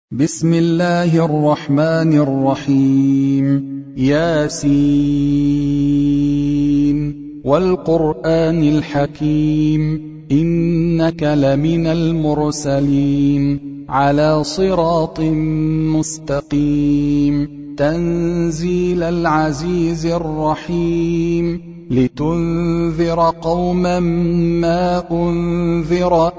بسم الله الرحمن الرحيم. ياسين والقرآن الحكيم إنك لمن المرسلين على صراط مستقيم تنزيل العزيز الرحيم لتنذر قوما ما أنذر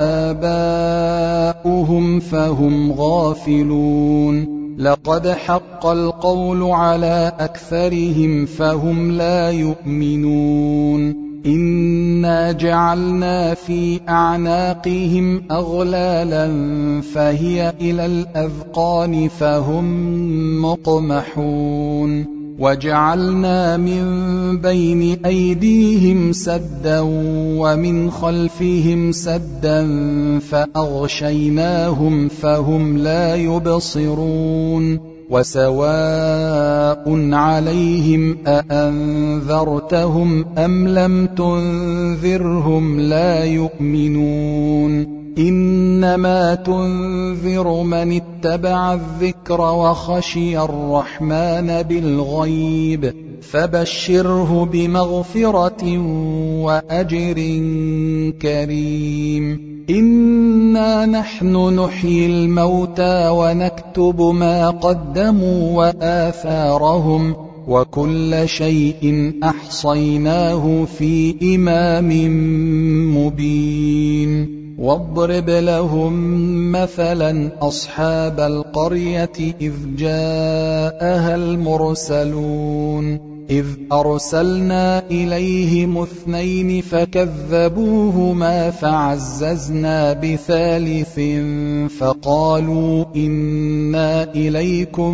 آباؤهم فهم غافلون لقد حق القول على أكثرهم فهم لا يؤمنون إنا جعلنا في أعناقهم أغلالا فهي إلى الأذقان فهم مقمحون وجعلنا من بين أيديهم سدا ومن خلفهم سدا فأغشيناهم فهم لا يبصرون وسواء عليهم أأنذرتهم أم لم تنذرهم لا يؤمنون إنما تنذر من اتبع الذكر وخشي الرحمن بالغيب فبشره بمغفرة وأجر كريم إنا نحن نحيي الموتى ونكتب ما قدموا وآثارهم وكل شيء أحصيناه في إمام مبين واضرب لهم مثلا أصحاب القرية إذ جاءها المرسلون إذ أرسلنا إليهم 2 فكذبوهما فعززنا بثالث فقالوا إنا إليكم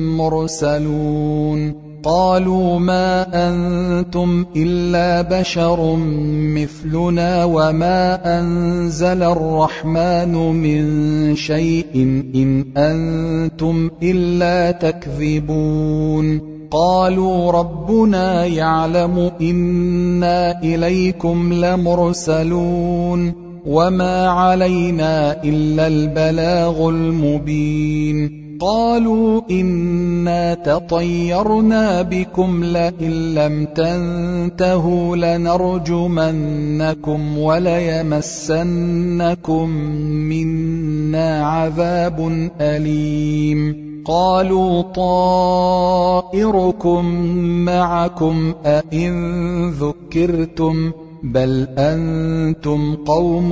مرسلون قالوا ما أنتم إلا بشر مثلنا وما أنزل الرحمن من شيء إن أنتم إلا تكذبون قالوا ربنا يعلم إنا إليكم لمرسلون وما علينا إلا البلاغ المبين قالوا إنا تطيرنا بكم لئن لم تنتهوا لنرجمنكم وليمسنكم منا عذاب أليم قالوا طائركم معكم أئن ذكرتم بل أنتم قوم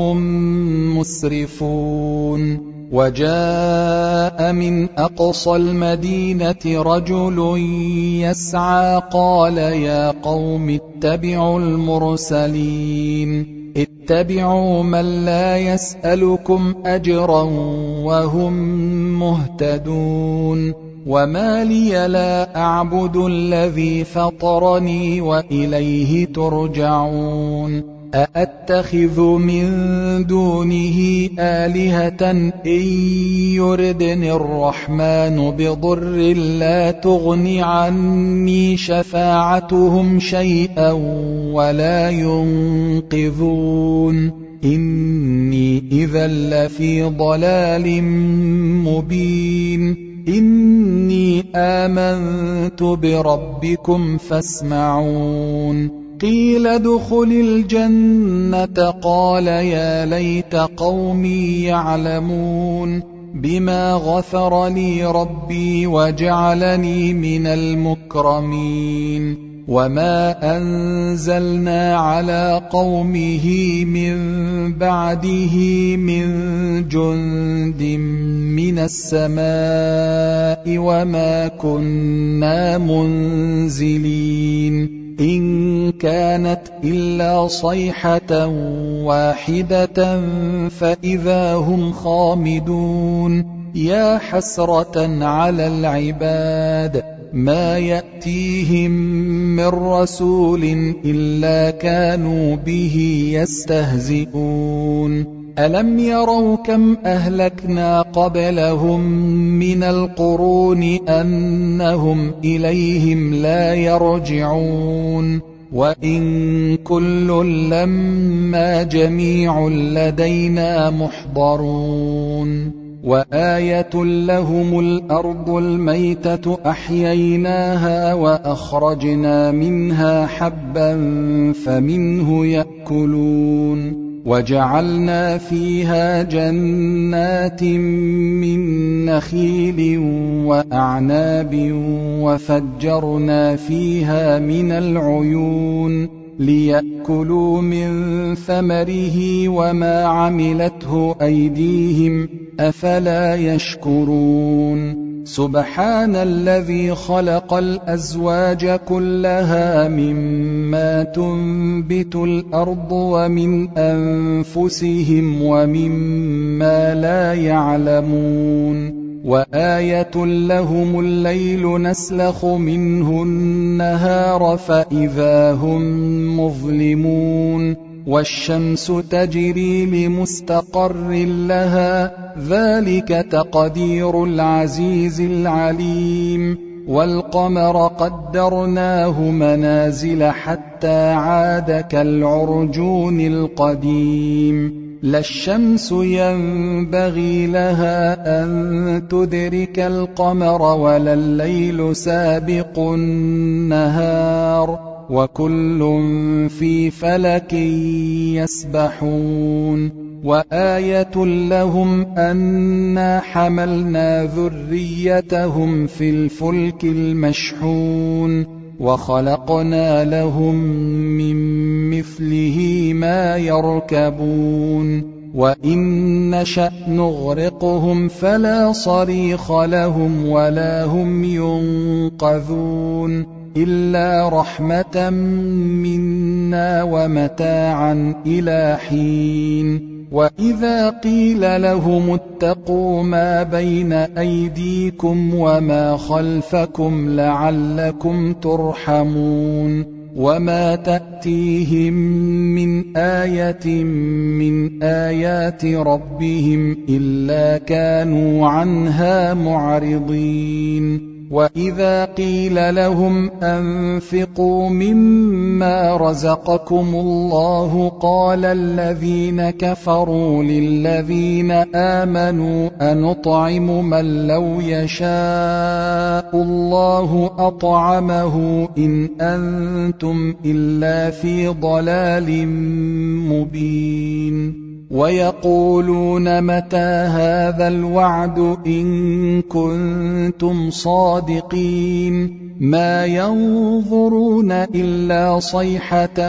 مسرفون وجاء من أقصى المدينة رجل يسعى قال يا قوم اتبعوا المرسلين اتبعوا من لا يسألكم أجرا وهم مهتدون وما لي لا أعبد الذي فطرني وإليه ترجعون أأتخذ من دونه آلهة إن يردني الرحمن بضر لا تغن عني شفاعتهم شيئا ولا ينقذون إني إذا لفي ضلال مبين إني آمنت بربكم فاسمعون قيل ادخل الجنة قال يا ليت قومي يعلمون بما غفر لي ربي وجعلني من المكرمين وما أنزلنا على قومه من بعده من جند من السماء وما كنا منزلين إن كانت إلا صيحة واحدة فإذا هم خامدون يا حسرة على العباد ما يأتيهم من رسول إلا كانوا به يستهزئون ألم يروا كم أهلكنا قبلهم من القرون أنهم إليهم لا يرجعون وإن كل لما جميع لدينا محضرون وآية لهم الأرض الميتة أحييناها وأخرجنا منها حبا فمنه يأكلون وجعلنا فيها جنات من نخيل وأعناب وفجرنا فيها من العيون ليأكلوا من ثمره وما عملته أيديهم أفلا يشكرون سبحان الذي خلق الأزواج كلها مما تنبت الأرض ومن أنفسهم ومما لا يعلمون وآية لهم الليل نسلخ منه النهار فإذا هم مظلمون والشمس تجري لمستقر لها ذلك تقدير العزيز العليم والقمر قدرناه منازل حتى عاد كالعرجون القديم لا الشمس ينبغي لها أن تدرك القمر ولا الليل سابق النهار وكل في فلك يسبحون وآية لهم أنا حملنا ذريتهم في الفلك المشحون وخلقنا لهم من مثله ما يركبون وإن نشأ نغرقهم فلا صريخ لهم ولا هم ينقذون إلا رحمة منا ومتاعا إلى حين وإذا قيل لهم اتقوا ما بين أيديكم وما خلفكم لعلكم ترحمون وما تأتيهم من آية من آيات ربهم إلا كانوا عنها معرضين وإذا قيل لهم أنفقوا مما رزقكم الله قال الذين كفروا للذين آمنوا أنطعم من لو يشاء الله أطعمه إن أنتم إلا في ضلال مبين ويقولون متى هذا الوعد إن كنتم صادقين ما ينظرون إلا صيحة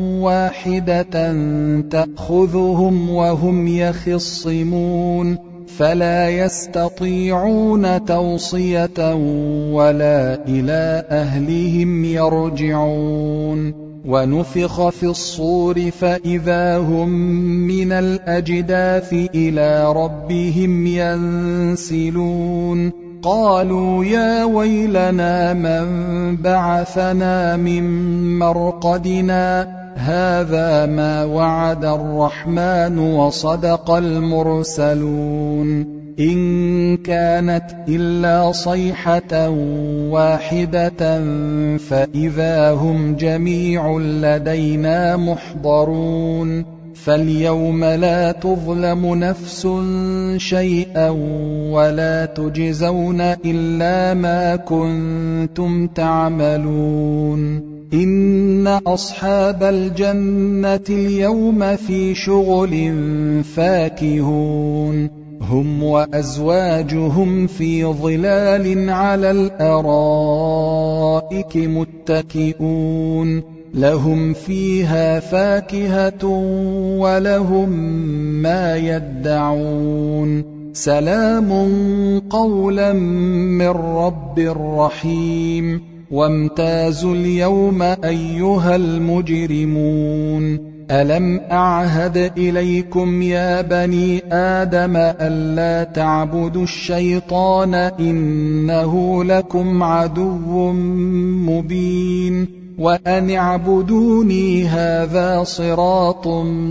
واحدة تأخذهم وهم يخصمون فلا يستطيعون توصية ولا إلى أهلهم يرجعون ونفخ في الصور فإذا هم من الأجداث إلى ربهم ينسلون قالوا يا ويلنا من بعثنا من مرقدنا هذا ما وعد الرحمن وصدق المرسلون إن كانت إلا صيحة واحدة فإذا هم جميع لدينا محضرون فاليوم لا تظلم نفس شيئا ولا تجزون إلا ما كنتم تعملون إن أصحاب الجنة اليوم في شغل فاكهون هم وأزواجهم في ظلال على الأرائك متكئون لهم فيها فاكهة ولهم ما يدعون سلام قولا من رب رحيم وامتازوا اليوم أيها المجرمون ألم أعهد إليكم يا بني آدم ألا تعبدوا الشيطان إنه لكم عدو مبين وأن اعبدوني هذا صراط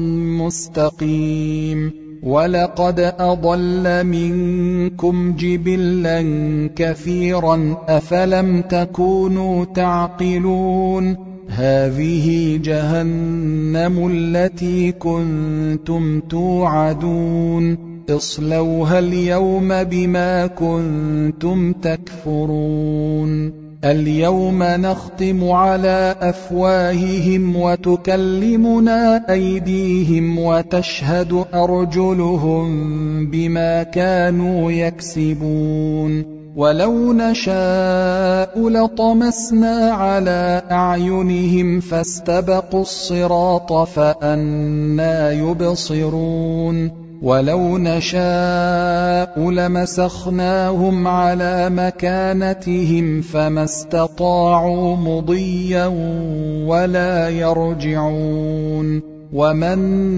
مستقيم ولقد أضل منكم جبلا كثيرا أفلم تكونوا تعقلون هذه جهنم التي كنتم توعدون اصلوها اليوم بما كنتم تكفرون اليوم نختم على أفواههم وتكلمنا أيديهم وتشهد أرجلهم بما كانوا يكسبون ولو نشاء لطمسنا على أعينهم فاستبقوا الصراط فأنى يبصرون ولو نشاء لمسخناهم على مكانتهم فما استطاعوا مضيا ولا يرجعون ومن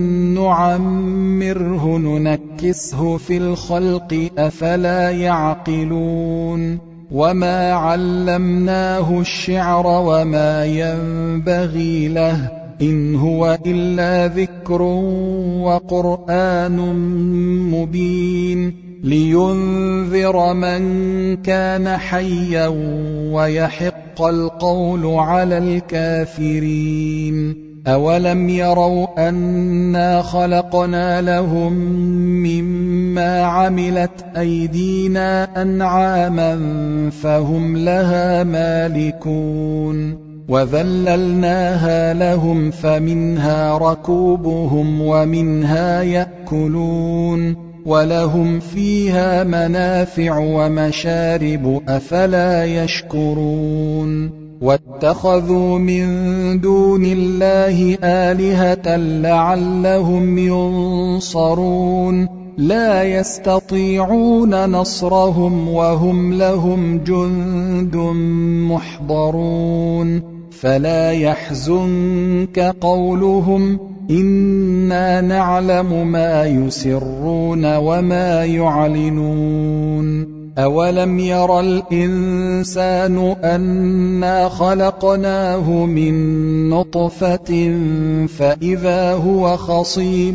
نعمره ننكسه في الخلق أفلا يعقلون وما علمناه الشعر وما ينبغي له إن هو إلا ذكر وقرآن مبين لينذر من كان حيا ويحق القول على الكافرين أولم يروا أنا خلقنا لهم مما عملت أيدينا أنعاما فهم لها مالكون وذللناها لهم فمنها ركوبهم ومنها يأكلون ولهم فيها منافع ومشارب أفلا يشكرون واتخذوا من دون الله آلهة لعلهم ينصرون لا يستطيعون نصرهم وهم لهم جند محضرون فلا يحزنك قولهم إنا نعلم ما يسرون وما يعلنون أولم ير الإنسان أنا خلقناه من نطفة فإذا هو خصيم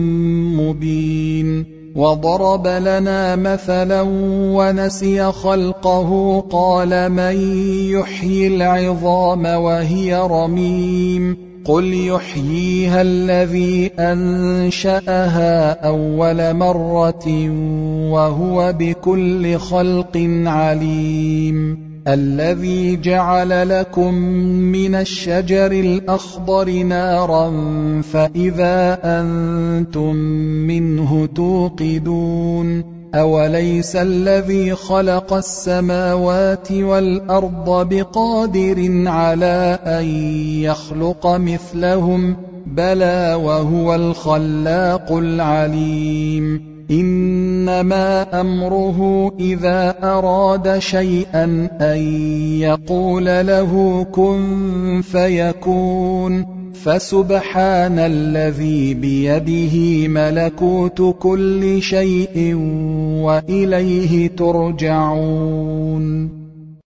مبين وضرب لنا مثلا ونسي خلقه قال من يحيي العظام وهي رميم قل يحييها الذي أنشأها أول مرة وهو بكل خلق عليم الذي جعل لكم من الشجر الأخضر نارا فإذا أنتم منه توقدون أوليس الذي خلق السماوات والأرض بقادر على أن يخلق مثلهم بلى وهو الخلاق العليم إنما أمره إذا أراد شيئا أن يقول له كن فيكون فسبحان الذي بيده ملكوت كل شيء وإليه ترجعون